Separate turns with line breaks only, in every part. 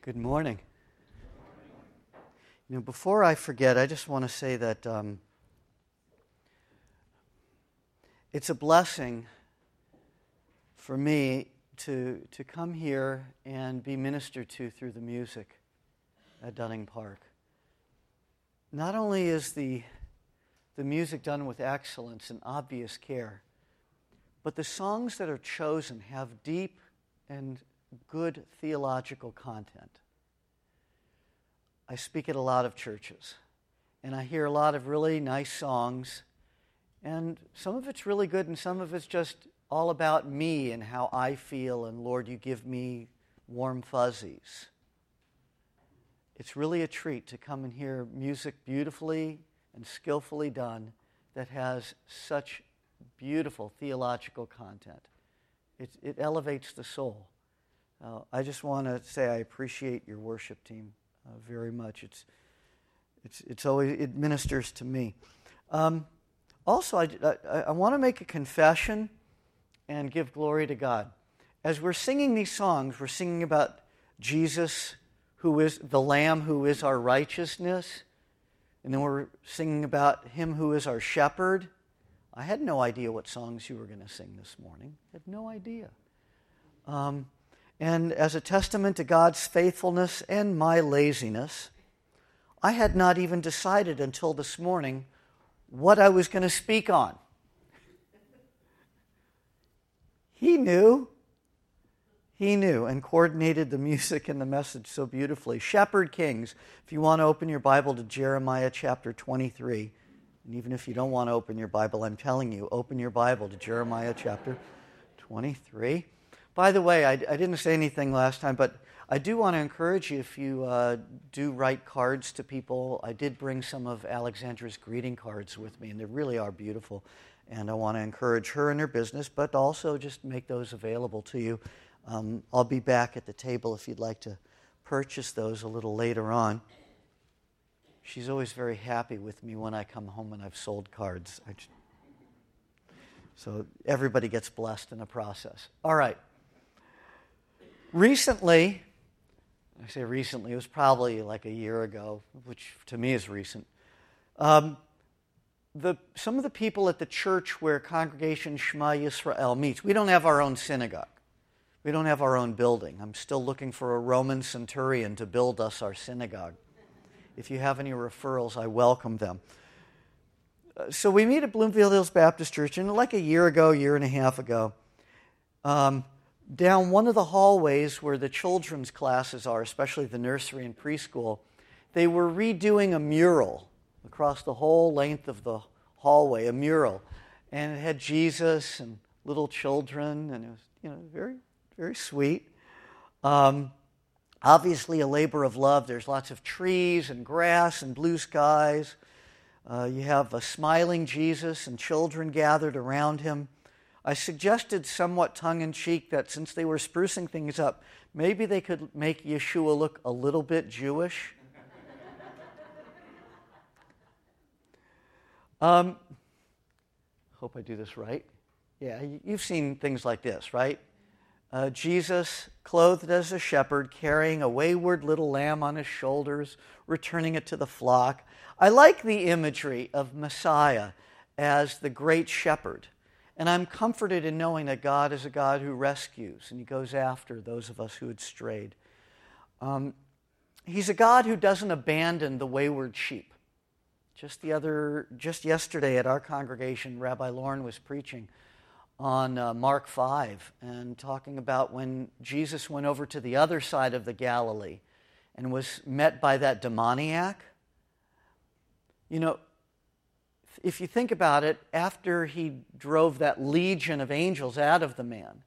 Good morning. Before I forget, I just want to say that it's a blessing for me to come here and be ministered to through the music at Dunning Park. Not only is the music done with excellence and obvious care, but the songs that are chosen have deep and good theological content. I speak at a lot of churches, and I hear a lot of really nice songs, and some of it's really good, and some of it's just all about me and how I feel, and Lord, you give me warm fuzzies. It's really a treat to come and hear music beautifully and skillfully done that has such beautiful theological content. It elevates the soul. I just want to say I appreciate your worship team very much. It's always, it ministers to me. Also, I want to make a confession and give glory to God. As we're singing these songs, we're singing about Jesus, who is the Lamb, who is our righteousness, and then we're singing about Him who is our shepherd. I had no idea what songs you were going to sing this morning. I had no idea. And as a testament to God's faithfulness and my laziness, I had not even decided until this morning what I was going to speak on. He knew and coordinated the music and the message so beautifully. Shepherd Kings, if you want to open your Bible to Jeremiah chapter 23, and even if you don't want to open your Bible, I'm telling you, open your Bible to Jeremiah chapter 23. By the way, I didn't say anything last time, but I do want to encourage you, if you do write cards to people, I did bring some of Alexandra's greeting cards with me, and they really are beautiful. And I want to encourage her in her business, but also just make those available to you. I'll be back at the table if you'd like to purchase those a little later on. She's always very happy with me when I come home and I've sold cards. So everybody gets blessed in the process. All right. Recently, I say recently, it was probably like a year ago, which to me is recent. Some of the people at the church where Congregation Shema Yisrael meets, we don't have our own synagogue. We don't have our own building. I'm still looking for a Roman centurion to build us our synagogue. If you have any referrals, I welcome them. So we meet at Bloomfield Hills Baptist Church, and like a year and a half ago, down one of the hallways where the children's classes are, especially the nursery and preschool, they were redoing a mural across the whole length of the hallway, a mural. And it had Jesus and little children, and it was, very, very sweet. Obviously a labor of love. There's lots of trees and grass and blue skies. You have a smiling Jesus and children gathered around him. I suggested somewhat tongue-in-cheek that since they were sprucing things up, maybe they could make Yeshua look a little bit Jewish. Hope I do this right. Yeah, you've seen things like this, right? Jesus, clothed as a shepherd, carrying a wayward little lamb on his shoulders, returning it to the flock. I like the imagery of Messiah as the great shepherd. And I'm comforted in knowing that God is a God who rescues, and he goes after those of us who had strayed. He's a God who doesn't abandon the wayward sheep. Just yesterday at our congregation, Rabbi Lauren was preaching on Mark 5 and talking about when Jesus went over to the other side of the Galilee and was met by that demoniac. If you think about it, after he drove that legion of angels out of the man,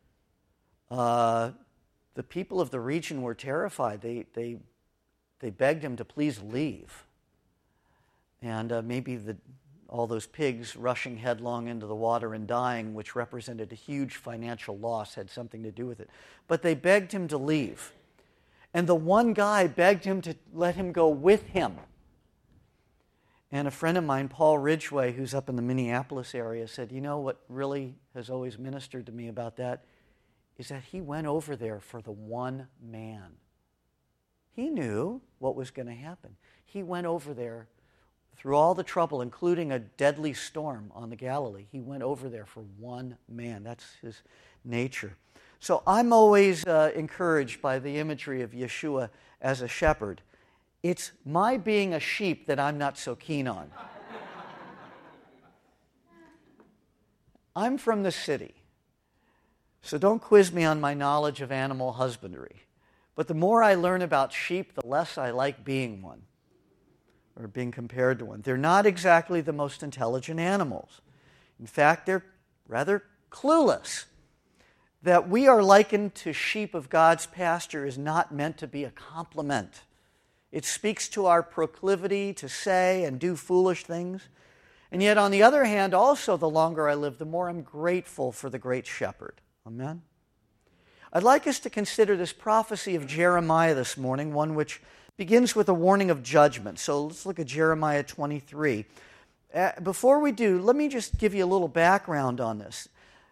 the people of the region were terrified. They begged him to please leave. And maybe all those pigs rushing headlong into the water and dying, which represented a huge financial loss, had something to do with it. But they begged him to leave. And the one guy begged him to let him go with him. And a friend of mine, Paul Ridgway, who's up in the Minneapolis area, said, what really has always ministered to me about that is that he went over there for the one man. He knew what was going to happen. He went over there through all the trouble, including a deadly storm on the Galilee. He went over there for one man. That's his nature. So I'm always encouraged by the imagery of Yeshua as a shepherd. It's my being a sheep that I'm not so keen on. I'm from the city, so don't quiz me on my knowledge of animal husbandry. But the more I learn about sheep, the less I like being one, or being compared to one. They're not exactly the most intelligent animals. In fact, they're rather clueless. That we are likened to sheep of God's pasture is not meant to be a compliment. It speaks to our proclivity to say and do foolish things. And yet, on the other hand, also, the longer I live, the more I'm grateful for the great shepherd. Amen? I'd like us to consider this prophecy of Jeremiah this morning, one which begins with a warning of judgment. So let's look at Jeremiah 23. Before we do, let me just give you a little background on this.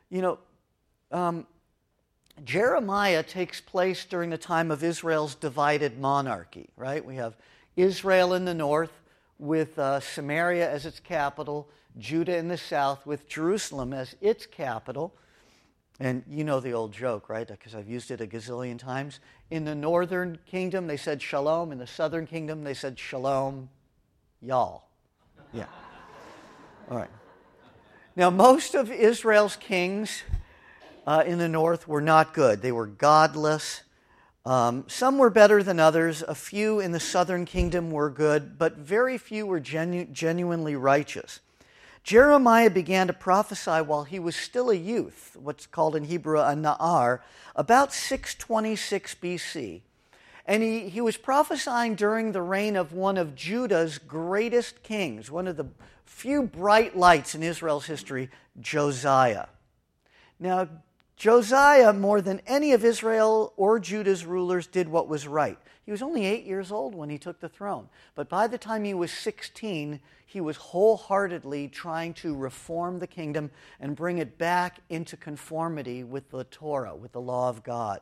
Jeremiah takes place during the time of Israel's divided monarchy, right? We have Israel in the north with Samaria as its capital, Judah in the south with Jerusalem as its capital. And you know the old joke, right? Because I've used it a gazillion times. In the northern kingdom, they said shalom. In the southern kingdom, they said shalom, y'all. Yeah. All right. Now, most of Israel's kings in the north were not good. They were godless. Some were better than others. A few in the southern kingdom were good, but very few were genuinely righteous. Jeremiah began to prophesy while he was still a youth, what's called in Hebrew a na'ar, about 626 BC. And he was prophesying during the reign of one of Judah's greatest kings, one of the few bright lights in Israel's history, Josiah. Now, Josiah, more than any of Israel or Judah's rulers, did what was right. He was only 8 years old when he took the throne. But by the time he was 16, he was wholeheartedly trying to reform the kingdom and bring it back into conformity with the Torah, with the law of God.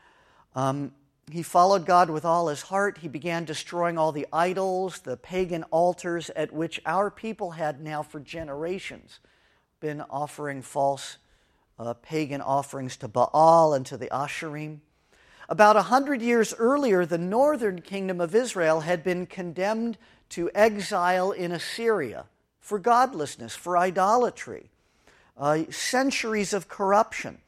He followed God with all his heart. He began destroying all the idols, the pagan altars at which our people had now for generations been offering false pagan offerings to Baal and to the Asherim. About 100 years earlier, the northern kingdom of Israel had been condemned to exile in Assyria for godlessness, for idolatry, centuries of corruption.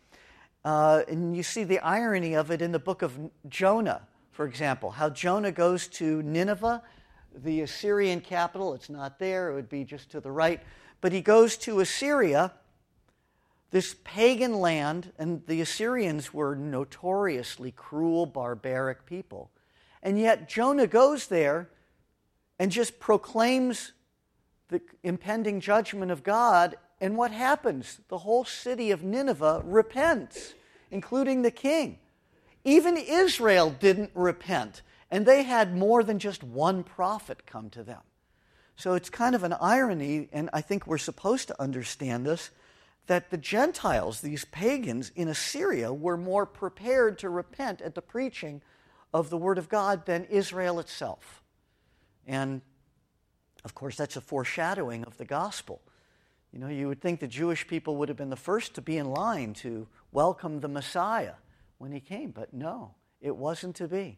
And you see the irony of it in the book of Jonah, for example, how Jonah goes to Nineveh, the Assyrian capital. It's not there, it would be just to the right. But he goes to Assyria, this pagan land, and the Assyrians were notoriously cruel, barbaric people. And yet Jonah goes there and just proclaims the impending judgment of God, and what happens? The whole city of Nineveh repents, including the king. Even Israel didn't repent, and they had more than just one prophet come to them. So it's kind of an irony, and I think we're supposed to understand this, that the Gentiles, these pagans in Assyria, were more prepared to repent at the preaching of the Word of God than Israel itself. And, of course, that's a foreshadowing of the gospel. You know, you would think the Jewish people would have been the first to be in line to welcome the Messiah when he came, but no, it wasn't to be.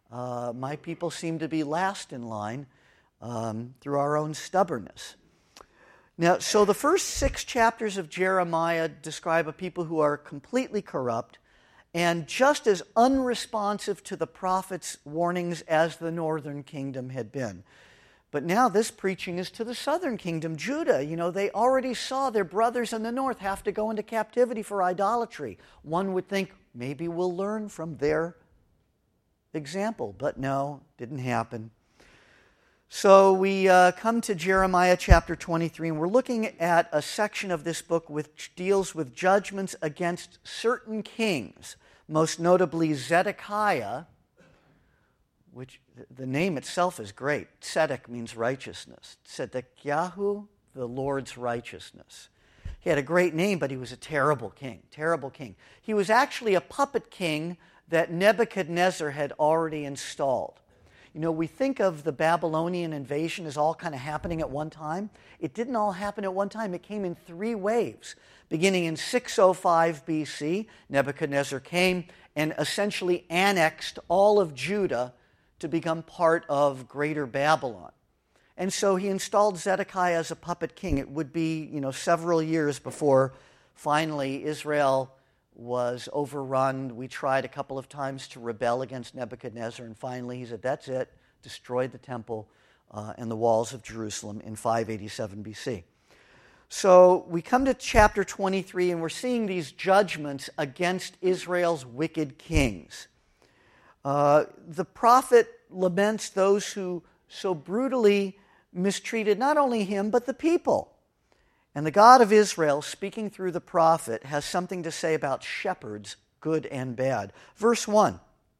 My people seem to be last in line through our own stubbornness. Now, so the first 6 chapters of Jeremiah describe a people who are completely corrupt and just as unresponsive to the prophet's warnings as the northern kingdom had been. But now this preaching is to the southern kingdom, Judah. You know, they already saw their brothers in the north have to go into captivity for idolatry. One would think maybe we'll learn from their example, but no, didn't happen. So we come to Jeremiah chapter 23, and we're looking at a section of this book which deals with judgments against certain kings, most notably Zedekiah, which the name itself is great. Tzedek means righteousness. Tzedekyahu, the Lord's righteousness. He had a great name, but he was a terrible king, terrible king. He was actually a puppet king that Nebuchadnezzar had already installed. You know, we think of the Babylonian invasion as all kind of happening at one time. It didn't all happen at one time. It came in 3 waves. Beginning in 605 BC, Nebuchadnezzar came and essentially annexed all of Judah to become part of Greater Babylon. And so he installed Zedekiah as a puppet king. It would be, several years before finally Israel was overrun. We tried a couple of times to rebel against Nebuchadnezzar, and finally he said, that's it, destroyed the temple and the walls of Jerusalem in 587 BC. So we come to chapter 23, and we're seeing these judgments against Israel's wicked kings. The prophet laments those who so brutally mistreated not only him, but the people. And the God of Israel, speaking through the prophet, has something to say about shepherds, good and bad. Verse 1.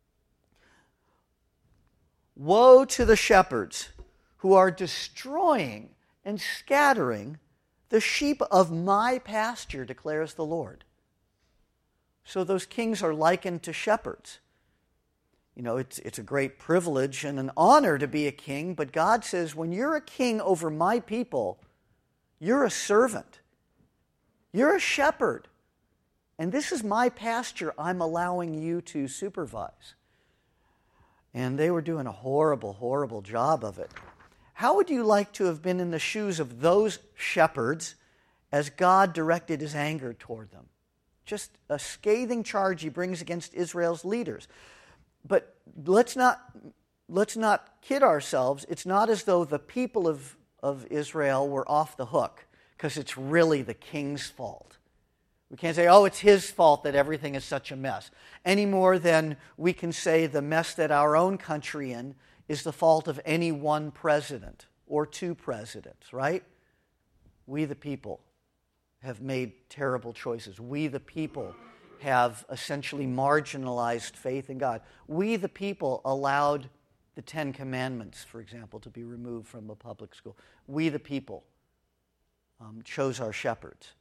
Woe to the shepherds who are destroying and scattering the sheep of my pasture, declares the Lord. So those kings are likened to shepherds. You know, it's a great privilege and an honor to be a king, but God says, when you're a king over my people, you're a servant. You're a shepherd. And this is my pasture I'm allowing you to supervise. And they were doing a horrible, horrible job of it. How would you like to have been in the shoes of those shepherds as God directed his anger toward them? Just a scathing charge he brings against Israel's leaders. But let's not kid ourselves. It's not as though the people of Israel were off the hook, because it's really the king's fault. We can't say, it's his fault that everything is such a mess, any more than we can say the mess that our own country in is the fault of any one president or 2 presidents, right? We the people have made terrible choices. We the people have essentially marginalized faith in God. We the people allowed the 10 Commandments, for example, to be removed from a public school. We the people chose our shepherds.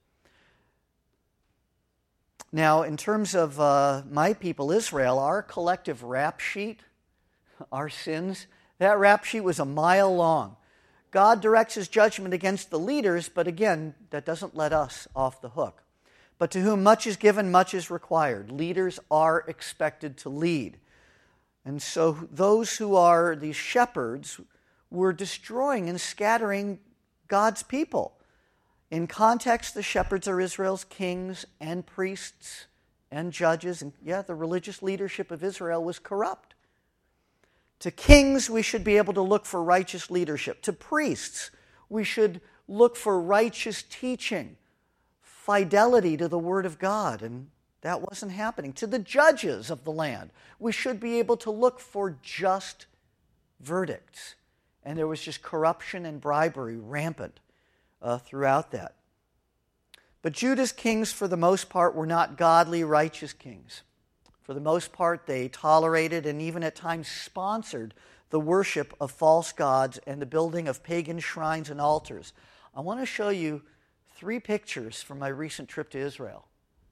Now, in terms of my people, Israel, our collective rap sheet, our sins, that rap sheet was a mile long. God directs his judgment against the leaders, but again, that doesn't let us off the hook. But to whom much is given, much is required. Leaders are expected to lead. And so those who are these shepherds were destroying and scattering God's people. In context, the shepherds are Israel's kings and priests and judges. And the religious leadership of Israel was corrupt. To kings, we should be able to look for righteous leadership. To priests, we should look for righteous teaching, fidelity to the Word of God, and that wasn't happening. To the judges of the land, we should be able to look for just verdicts. And there was just corruption and bribery rampant throughout that. But Judah's kings, for the most part, were not godly, righteous kings. For the most part, they tolerated and even at times sponsored the worship of false gods and the building of pagan shrines and altars. I want to show you 3 pictures from my recent trip to Israel.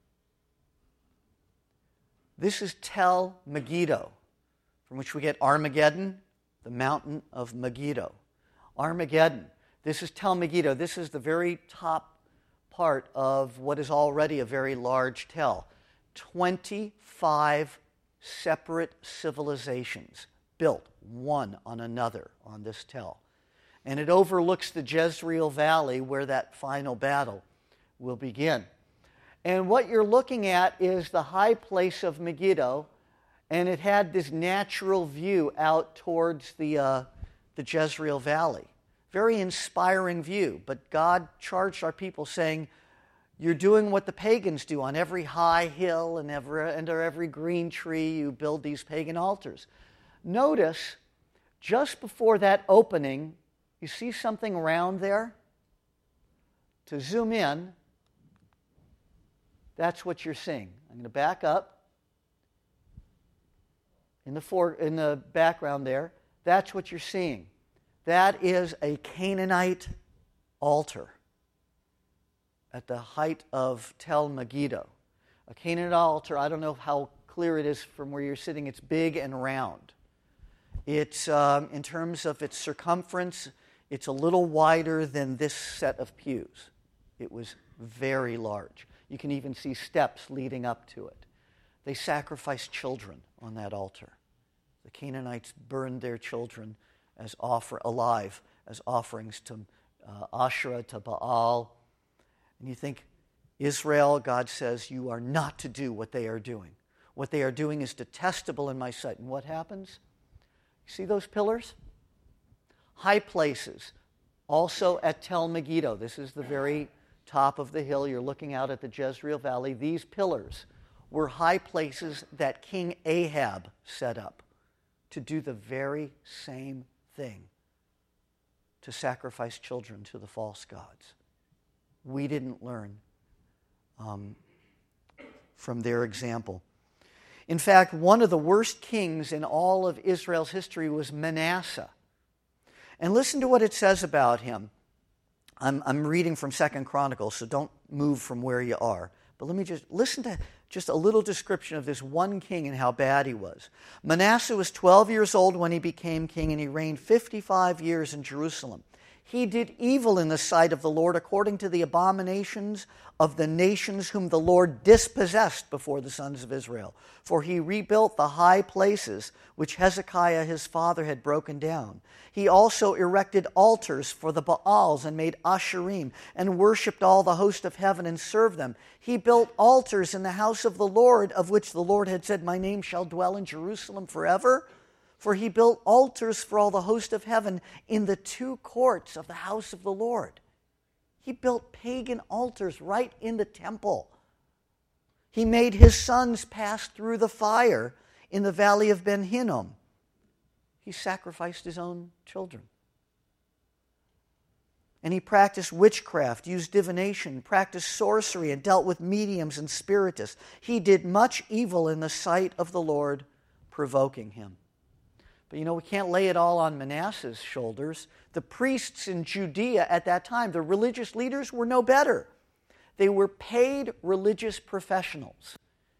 This is Tel Megiddo, from which we get Armageddon, the mountain of Megiddo. Armageddon. This is Tel Megiddo. This is the very top part of what is already a very large tell. 25 separate civilizations built one on another on this tell. And it overlooks the Jezreel Valley where that final battle will begin. And what you're looking at is the high place of Megiddo, and it had this natural view out towards the Jezreel Valley. Very inspiring view, but God charged our people saying, you're doing what the pagans do on every high hill and under every green tree, you build these pagan altars. Notice, just before that opening, you see something round there? To zoom in, that's what you're seeing. I'm going to back up. In the background there, that's what you're seeing. That is a Canaanite altar at the height of Tel Megiddo. A Canaanite altar, I don't know how clear it is from where you're sitting. It's big and round. It's, in terms of its circumference, it's a little wider than this set of pews. It was very large. You can even see steps leading up to it. They sacrificed children on that altar. The Canaanites burned their children alive as offerings to Asherah, to Baal. And you think, Israel, God says, you are not to do what they are doing. What they are doing is detestable in my sight. And what happens? You see those pillars? High places. Also at Tel Megiddo. This is the very top of the hill. You're looking out at the Jezreel Valley. These pillars were high places that King Ahab set up to do the very same thing, to sacrifice children to the false gods. We didn't learn from their example. In fact, one of the worst kings in all of Israel's history was Manasseh. And listen to what it says about him. I'm reading from 2 Chronicles, so don't move from where you are. But let me just listen to just a little description of this one king and how bad he was. Manasseh was 12 years old when he became king, and he reigned 55 years in Jerusalem. He did evil in the sight of the Lord according to the abominations of the nations whom the Lord dispossessed before the sons of Israel. For he rebuilt the high places which Hezekiah his father had broken down. He also erected altars for the Baals and made Asherim and worshipped all the host of heaven and served them. He built altars in the house of the Lord, of which the Lord had said, "My name shall dwell in Jerusalem forever." For he built altars for all the host of heaven in the two courts of the house of the Lord. He built pagan altars right in the temple. He made his sons pass through the fire in the valley of Ben Hinnom. He sacrificed his own children. And he practiced witchcraft, used divination, practiced sorcery, and dealt with mediums and spiritists. He did much evil in the sight of the Lord, provoking him. But we can't lay it all on Manasseh's shoulders. The priests in Judea at that time, the religious leaders, were no better. They were paid religious professionals.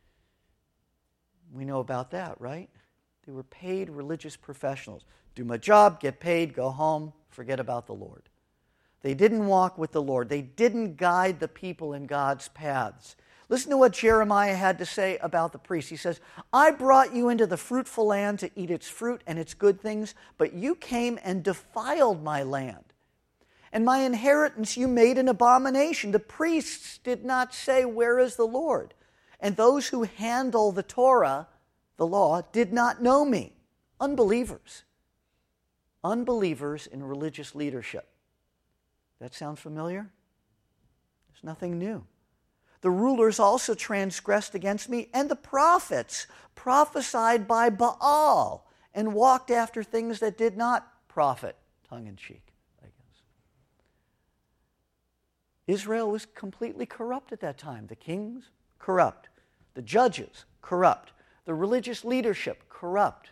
We know about that, right? They were paid religious professionals. Do my job, get paid, go home, forget about the Lord. They didn't walk with the Lord. They didn't guide the people in God's paths. Listen to what Jeremiah had to say about the priests. He says, "I brought you into the fruitful land to eat its fruit and its good things, but you came and defiled my land. And my inheritance you made an abomination." The priests did not say, "Where is the Lord?" And those who handle the Torah, the law, did not know me. Unbelievers. Unbelievers in religious leadership. That sound familiar? There's nothing new. The rulers also transgressed against me, and the prophets prophesied by Baal and walked after things that did not profit, tongue-in-cheek, I guess. Israel was completely corrupt at that time. The kings, corrupt. The judges, corrupt. The religious leadership, corrupt.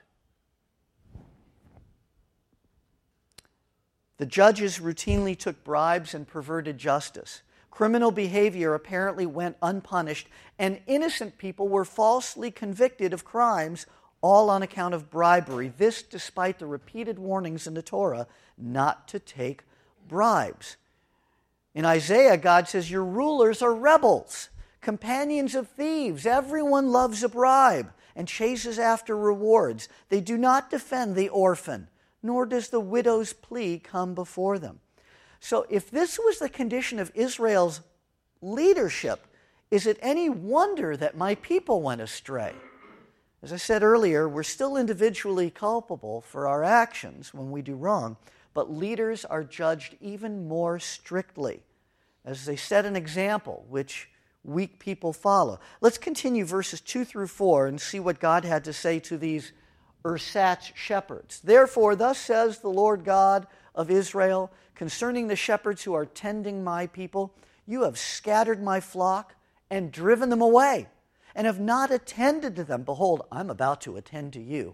The judges routinely took bribes and perverted justice. Criminal behavior apparently went unpunished, and innocent people were falsely convicted of crimes, all on account of bribery. This despite the repeated warnings in the Torah not to take bribes. In Isaiah, God says, "Your rulers are rebels, companions of thieves. Everyone loves a bribe and chases after rewards. They do not defend the orphan, nor does the widow's plea come before them." So if this was the condition of Israel's leadership, is it any wonder that my people went astray? As I said earlier, we're still individually culpable for our actions when we do wrong, but leaders are judged even more strictly, as they set an example which weak people follow. Let's continue verses 2 through 4 and see what God had to say to these ersatz shepherds. "Therefore, thus says the Lord God of Israel, concerning the shepherds who are tending my people, you have scattered my flock and driven them away, and have not attended to them. Behold, I'm about to attend to you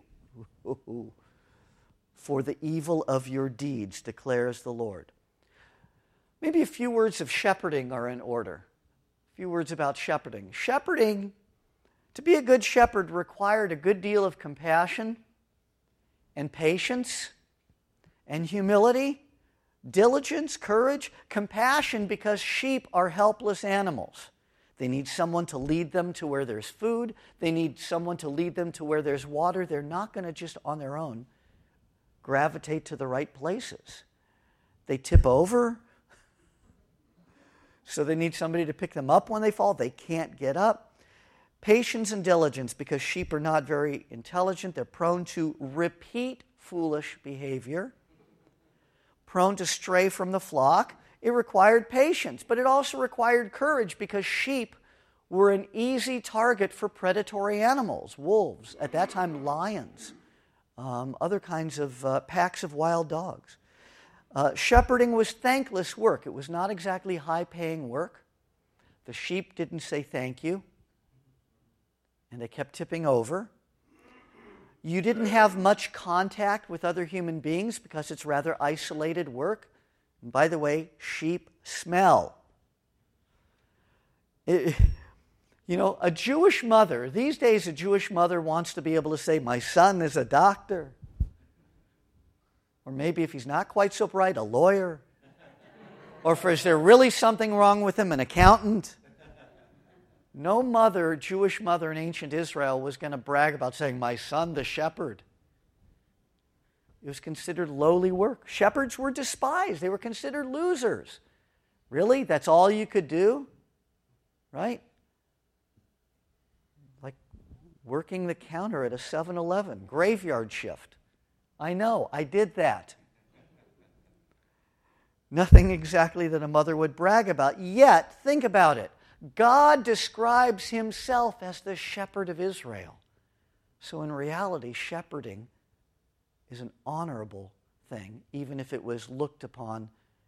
for the evil of your deeds, declares the Lord." Maybe a few words of shepherding are in order. A few words about shepherding. Shepherding To be a good shepherd required a good deal of compassion and patience and humility, diligence, courage, compassion, because sheep are helpless animals. They need someone to lead them to where there's food. They need someone to lead them to where there's water. They're not going to just on their own gravitate to the right places. They tip over, so they need somebody to pick them up when they fall. They can't get up. Patience and diligence, because sheep are not very intelligent. They're prone to repeat foolish behavior, prone to stray from the flock. It required patience, but it also required courage, because sheep were an easy target for predatory animals, wolves, at that time lions, other kinds of packs of wild dogs. Shepherding was thankless work. It was not exactly high-paying work. The sheep didn't say thank you, and they kept tipping over. You didn't have much contact with other human beings because it's rather isolated work. And by the way, sheep smell. A Jewish mother, these days a Jewish mother wants to be able to say, my son is a doctor. Or maybe if he's not quite so bright, a lawyer. Or is there really something wrong with him, an accountant? No mother, Jewish mother in ancient Israel, was going to brag about saying, my son, the shepherd. It was considered lowly work. Shepherds were despised. They were considered losers. Really? That's all you could do? Right? Like working the counter at a 7-Eleven, graveyard shift. I know, I did that. Nothing exactly that a mother would brag about. Yet, think about it. God describes himself as the shepherd of Israel. So in reality, shepherding is an honorable thing, even if it was looked upon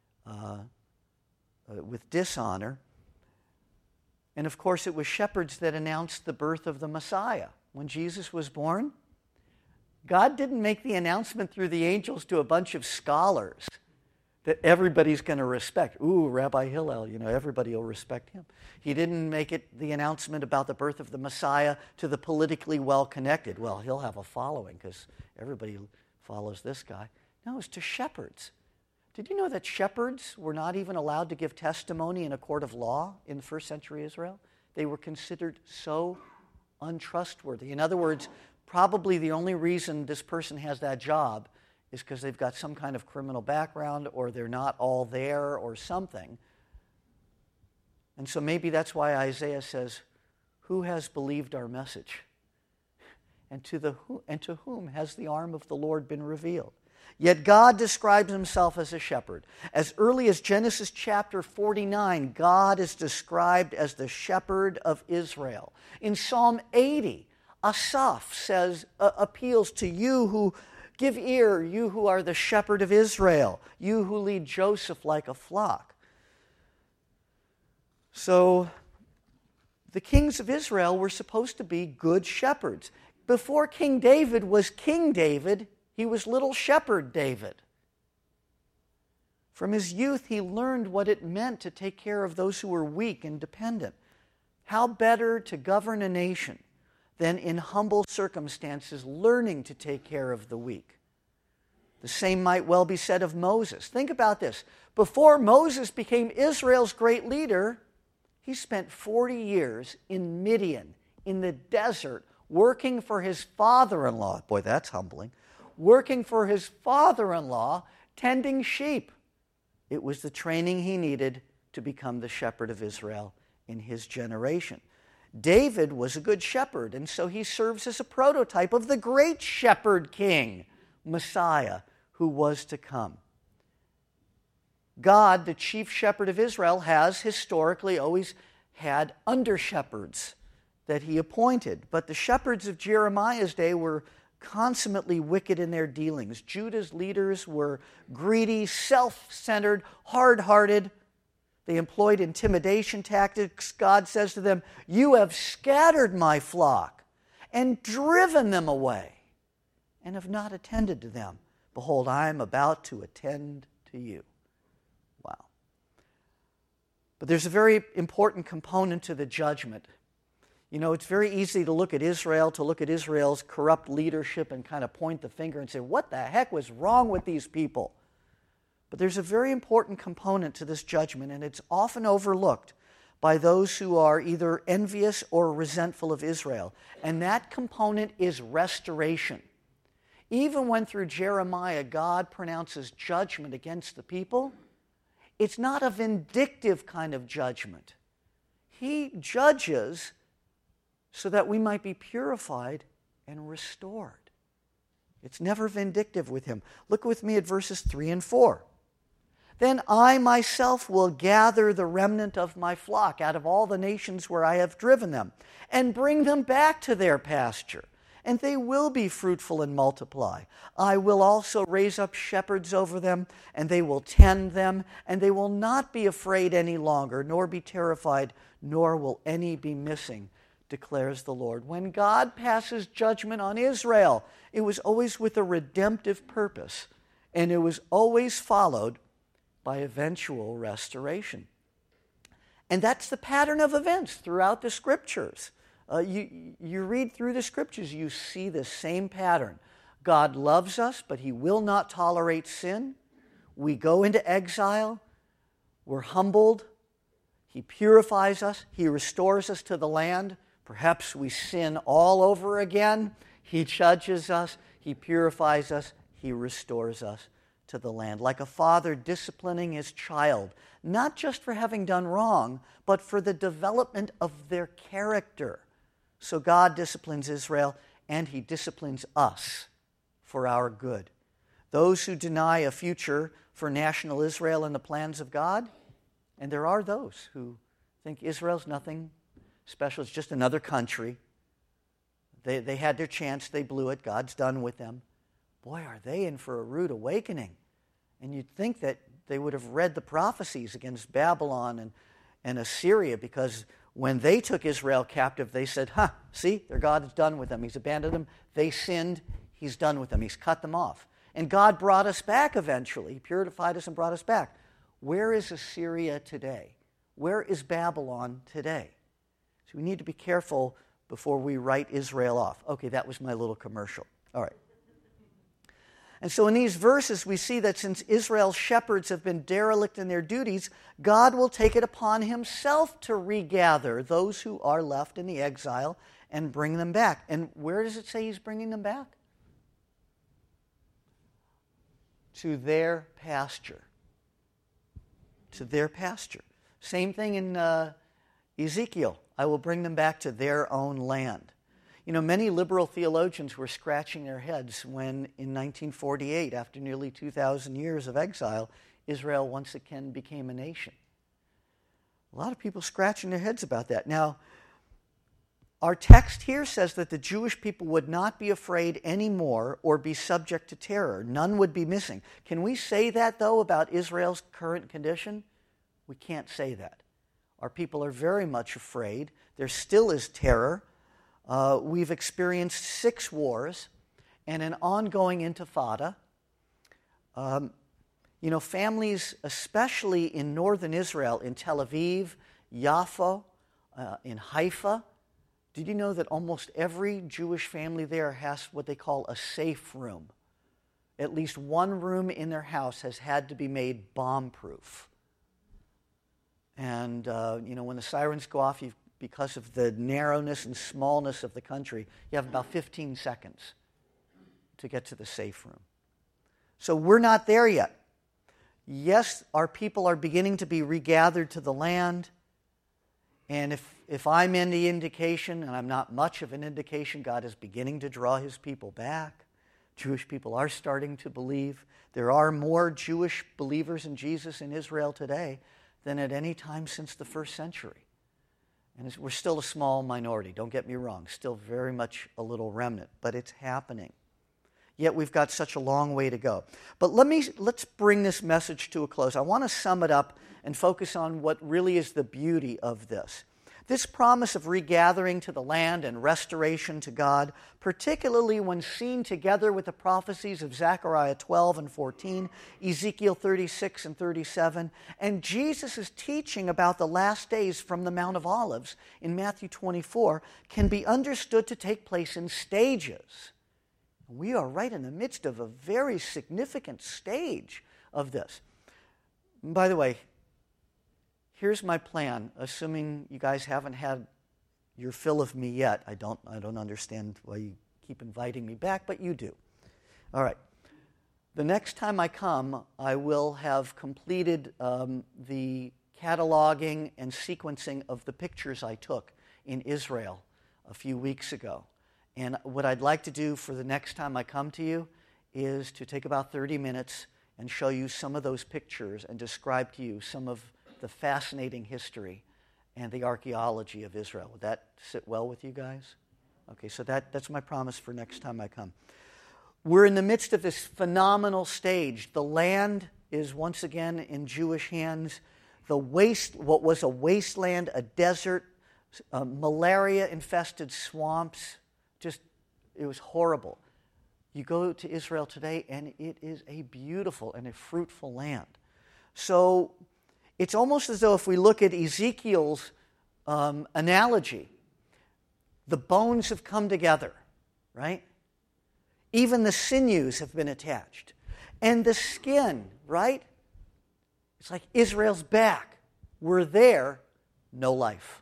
with dishonor. And of course, it was shepherds that announced the birth of the Messiah. When Jesus was born, God didn't make the announcement through the angels to a bunch of scholars that everybody's going to respect. Ooh, Rabbi Hillel, everybody will respect him. He didn't make it the announcement about the birth of the Messiah to the politically well-connected. Well, he'll have a following because everybody follows this guy. No, it's to shepherds. Did you know that shepherds were not even allowed to give testimony in a court of law in first century Israel? They were considered so untrustworthy. In other words, probably the only reason this person has that job is because they've got some kind of criminal background, or they're not all there, or something. And so maybe that's why Isaiah says, who has believed our message? And to whom has the arm of the Lord been revealed? Yet God describes himself as a shepherd. As early as Genesis chapter 49, God is described as the shepherd of Israel. In Psalm 80, Asaph appeals to you who give ear, you who are the shepherd of Israel, you who lead Joseph like a flock. So the kings of Israel were supposed to be good shepherds. Before King David was King David, he was little shepherd David. From his youth, he learned what it meant to take care of those who were weak and dependent. How better to govern a nation than in humble circumstances, learning to take care of the weak. The same might well be said of Moses. Think about this. Before Moses became Israel's great leader, he spent 40 years in Midian, in the desert, working for his father-in-law. Boy, that's humbling. Working for his father-in-law, tending sheep. It was the training he needed to become the shepherd of Israel in his generation. David was a good shepherd, and so he serves as a prototype of the great shepherd king, Messiah, who was to come. God, the chief shepherd of Israel, has historically always had under-shepherds that he appointed. But the shepherds of Jeremiah's day were consummately wicked in their dealings. Judah's leaders were greedy, self-centered, hard-hearted. They employed intimidation tactics. God says to them, you have scattered my flock and driven them away and have not attended to them. Behold, I am about to attend to you. Wow. But there's a very important component to the judgment. You know, it's very easy to look at Israel's corrupt leadership and kind of point the finger and say, what the heck was wrong with these people? But there's a very important component to this judgment, and it's often overlooked by those who are either envious or resentful of Israel. And that component is restoration. Even when through Jeremiah God pronounces judgment against the people, it's not a vindictive kind of judgment. He judges so that we might be purified and restored. It's never vindictive with him. Look with me at verses 3 and 4. Then I myself will gather the remnant of my flock out of all the nations where I have driven them, and bring them back to their pasture, and they will be fruitful and multiply. I will also raise up shepherds over them, and they will tend them, and they will not be afraid any longer, nor be terrified, nor will any be missing, declares the Lord. When God passes judgment on Israel, it was always with a redemptive purpose, and it was always followed by eventual restoration. And that's the pattern of events throughout the Scriptures. You read through the Scriptures, you see the same pattern. God loves us, but he will not tolerate sin. We go into exile. We're humbled. He purifies us. He restores us to the land. Perhaps we sin all over again. He judges us. He purifies us. He restores us to the land. Like a father disciplining his child, not just for having done wrong, but for the development of their character. So God disciplines Israel, and he disciplines us for our good. Those who deny a future for national Israel and the plans of God, and there are those who think Israel's nothing special, it's just another country. They had their chance, they blew it, God's done with them. Boy, are they in for a rude awakening. And you'd think that they would have read the prophecies against Babylon and Assyria, because when they took Israel captive, they said, see, their God is done with them. He's abandoned them. They sinned. He's done with them. He's cut them off. And God brought us back eventually. He purified us and brought us back. Where is Assyria today? Where is Babylon today? So we need to be careful before we write Israel off. Okay, that was my little commercial. All right. And so in these verses, we see that since Israel's shepherds have been derelict in their duties, God will take it upon himself to regather those who are left in the exile and bring them back. And where does it say he's bringing them back? To their pasture. To their pasture. Same thing in Ezekiel. I will bring them back to their own land. You know, many liberal theologians were scratching their heads when, in 1948, after nearly 2,000 years of exile, Israel once again became a nation. A lot of people scratching their heads about that. Now, our text here says that the Jewish people would not be afraid anymore or be subject to terror. None would be missing. Can we say that, though, about Israel's current condition? We can't say that. Our people are very much afraid. There still is terror. We've experienced 6 wars and an ongoing intifada. Families, especially in northern Israel, in Tel Aviv, Jaffa, in Haifa, did you know that almost every Jewish family there has what they call a safe room? At least one room in their house has had to be made bomb-proof. And, when the sirens go off, because of the narrowness and smallness of the country, you have about 15 seconds to get to the safe room. So we're not there yet. Yes, our people are beginning to be regathered to the land. And if I'm any indication, and I'm not much of an indication, God is beginning to draw his people back. Jewish people are starting to believe. There are more Jewish believers in Jesus in Israel today than at any time since the first century. And we're still a small minority, don't get me wrong, still very much a little remnant, but it's happening. Yet we've got such a long way to go. But let's bring this message to a close. I want to sum it up and focus on what really is the beauty of this. This promise of regathering to the land and restoration to God, particularly when seen together with the prophecies of Zechariah 12 and 14, Ezekiel 36 and 37, and Jesus' teaching about the last days from the Mount of Olives in Matthew 24, can be understood to take place in stages. We are right in the midst of a very significant stage of this. And by the way, here's my plan, assuming you guys haven't had your fill of me yet. I don't understand why you keep inviting me back, but you do. All right. The next time I come, I will have completed the cataloging and sequencing of the pictures I took in Israel a few weeks ago. And what I'd like to do for the next time I come to you is to take about 30 minutes and show you some of those pictures and describe to you some of the fascinating history and the archaeology of Israel. Would that sit well with you guys? Okay, so that's my promise for next time I come. We're in the midst of this phenomenal stage. The land is once again in Jewish hands. What was a wasteland, a desert, malaria-infested swamps, it was horrible. You go to Israel today, and it is a beautiful and a fruitful land. So it's almost as though if we look at Ezekiel's analogy, the bones have come together, right? Even the sinews have been attached. And the skin, right? It's like Israel's back. We're there, no life.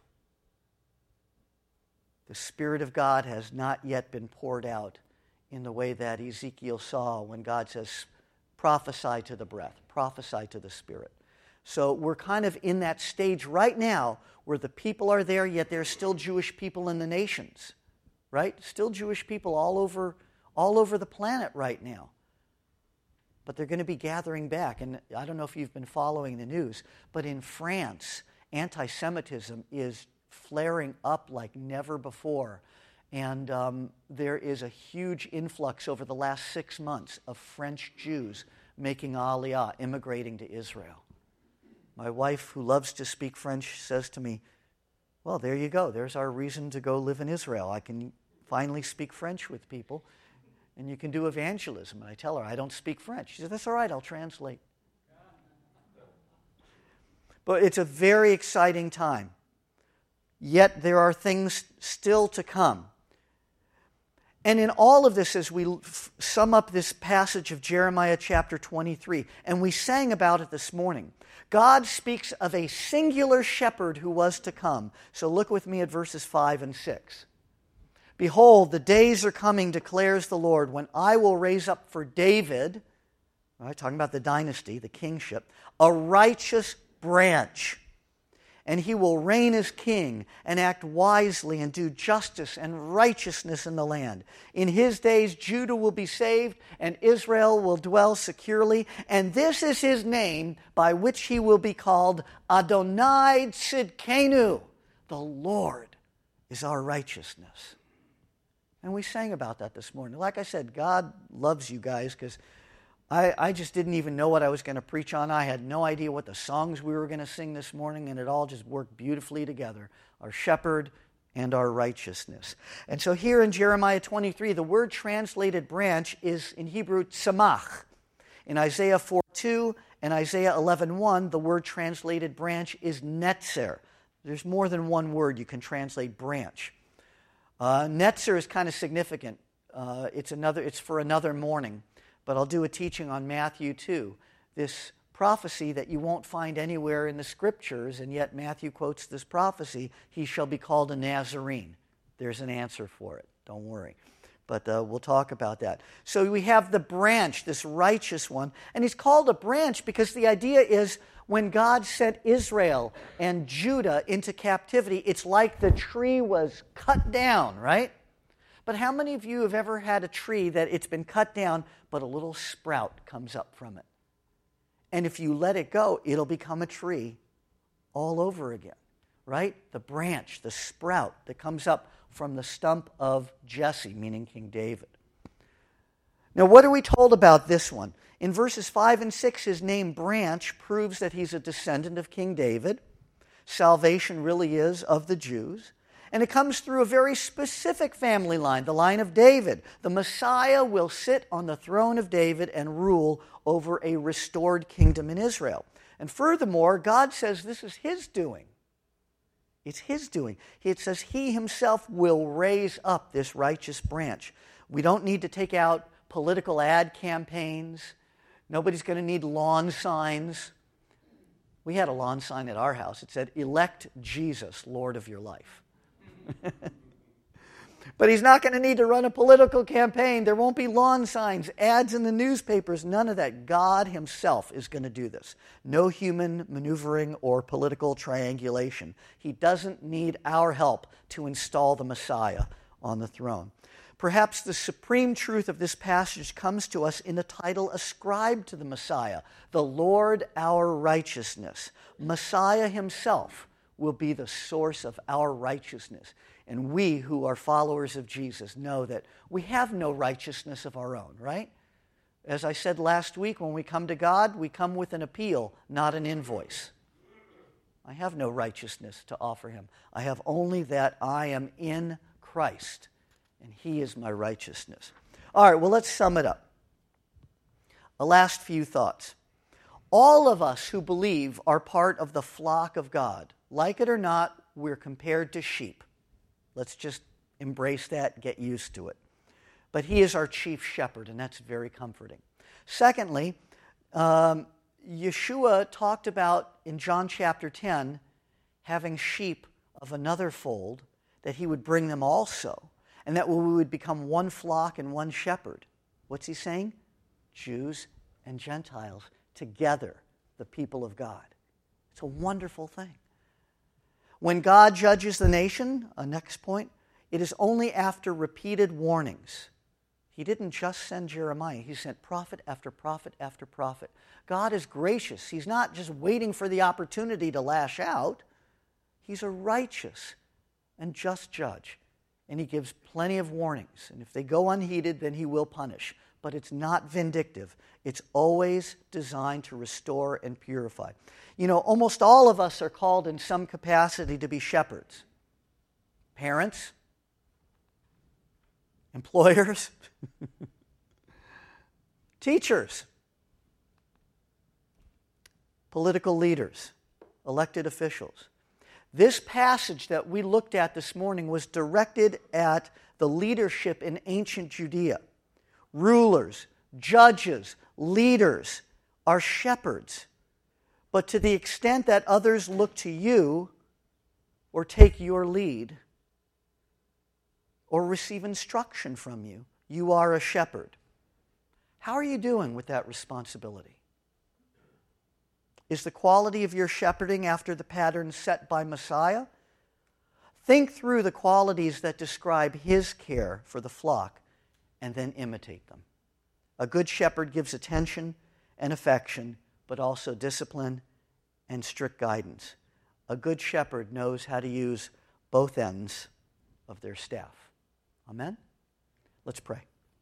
The Spirit of God has not yet been poured out in the way that Ezekiel saw when God says, prophesy to the breath, prophesy to the Spirit. So we're kind of in that stage right now where the people are there, yet there's still Jewish people in the nations, right? Still Jewish people all over the planet right now. But they're going to be gathering back. And I don't know if you've been following the news, but in France, anti-Semitism is flaring up like never before. And there is a huge influx over the last 6 months of French Jews making Aliyah, immigrating to Israel. My wife, who loves to speak French, says to me, well, there you go. There's our reason to go live in Israel. I can finally speak French with people, and you can do evangelism. And I tell her, I don't speak French. She says, that's all right, I'll translate. But it's a very exciting time. Yet there are things still to come. And in all of this, as we sum up this passage of Jeremiah chapter 23, and we sang about it this morning, God speaks of a singular shepherd who was to come. So look with me at verses 5 and 6. Behold, the days are coming, declares the Lord, when I will raise up for David, right, talking about the dynasty, the kingship, a righteous branch. And he will reign as king and act wisely and do justice and righteousness in the land. In his days, Judah will be saved and Israel will dwell securely. And this is his name by which he will be called Adonai Tzidkenu. The Lord is our righteousness. And we sang about that this morning. Like I said, God loves you guys because I just didn't even know what I was going to preach on. I had no idea what the songs we were going to sing this morning, and it all just worked beautifully together. Our shepherd and our righteousness. And so here in Jeremiah 23, the word translated branch is in Hebrew tzamach. In Isaiah 4:2 and Isaiah 11:1, the word translated branch is netzer. There's more than one word you can translate branch. Netzer is kind of significant. It's for another morning. But I'll do a teaching on Matthew 2, this prophecy that you won't find anywhere in the Scriptures, and yet Matthew quotes this prophecy, he shall be called a Nazarene. There's an answer for it, don't worry. But we'll talk about that. So we have the branch, this righteous one, and he's called a branch because the idea is when God sent Israel and Judah into captivity, it's like the tree was cut down, right? But how many of you have ever had a tree that it's been cut down, but a little sprout comes up from it? And if you let it go, it'll become a tree all over again, right? The branch, the sprout that comes up from the stump of Jesse, meaning King David. Now, what are we told about this one? In verses 5 and 6, his name Branch proves that he's a descendant of King David. Salvation really is of the Jews. And it comes through a very specific family line, the line of David. The Messiah will sit on the throne of David and rule over a restored kingdom in Israel. And furthermore, God says this is his doing. It's his doing. It says he himself will raise up this righteous branch. We don't need to take out political ad campaigns. Nobody's going to need lawn signs. We had a lawn sign at our house. It said, "Elect Jesus, Lord of your life." But he's not going to need to run a political campaign. There won't be lawn signs, ads in the newspapers, none of that. God himself is going to do this. No human maneuvering or political triangulation. He doesn't need our help to install the Messiah on the throne. Perhaps the supreme truth of this passage comes to us in the title ascribed to the Messiah, the Lord our righteousness. Messiah himself will be the source of our righteousness. And we who are followers of Jesus know that we have no righteousness of our own, right? As I said last week, when we come to God, we come with an appeal, not an invoice. I have no righteousness to offer him. I have only that I am in Christ, and he is my righteousness. All right, well, let's sum it up. A last few thoughts. All of us who believe are part of the flock of God. Like it or not, we're compared to sheep. Let's just embrace that, get used to it. But he is our chief shepherd, and that's very comforting. Secondly, Yeshua talked about in John chapter 10 having sheep of another fold, that he would bring them also, and that we would become one flock and one shepherd. What's he saying? Jews and Gentiles together, the people of God. It's a wonderful thing. When God judges the nation, next point, it is only after repeated warnings. He didn't just send Jeremiah. He sent prophet after prophet after prophet. God is gracious. He's not just waiting for the opportunity to lash out. He's a righteous and just judge. And he gives plenty of warnings. And if they go unheeded, then he will punish. But it's not vindictive. It's always designed to restore and purify. You know, almost all of us are called in some capacity to be shepherds. Parents, employers, teachers, political leaders, elected officials. This passage that we looked at this morning was directed at the leadership in ancient Judea. Rulers, judges, leaders are shepherds. But to the extent that others look to you or take your lead or receive instruction from you, you are a shepherd. How are you doing with that responsibility? Is the quality of your shepherding after the pattern set by Messiah? Think through the qualities that describe his care for the flock and then imitate them. A good shepherd gives attention and affection, but also discipline and strict guidance. A good shepherd knows how to use both ends of their staff. Amen? Let's pray.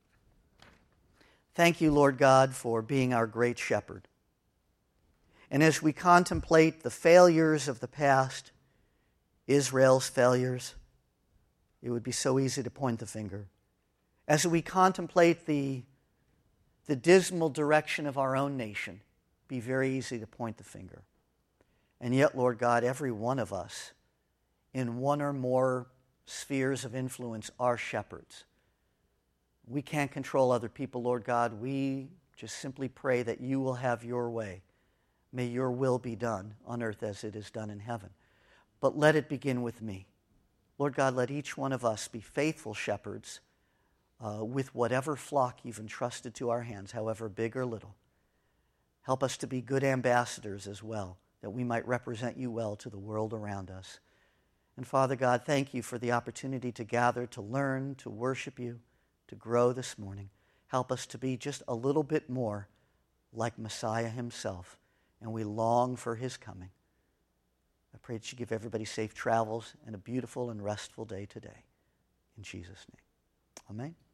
Thank you, Lord God, for being our great shepherd. And as we contemplate the failures of the past, Israel's failures, it would be so easy to point the finger. As we contemplate the dismal direction of our own nation, it'd be very easy to point the finger. And yet, Lord God, every one of us in one or more spheres of influence are shepherds. We can't control other people, Lord God. We just simply pray that you will have your way. May your will be done on earth as it is done in heaven. But let it begin with me. Lord God, let each one of us be faithful shepherds with whatever flock you've entrusted to our hands, however big or little. Help us to be good ambassadors as well, that we might represent you well to the world around us. And Father God, thank you for the opportunity to gather, to learn, to worship you, to grow this morning. Help us to be just a little bit more like Messiah himself, and we long for his coming. I pray that you give everybody safe travels and a beautiful and restful day today. In Jesus' name. Amen.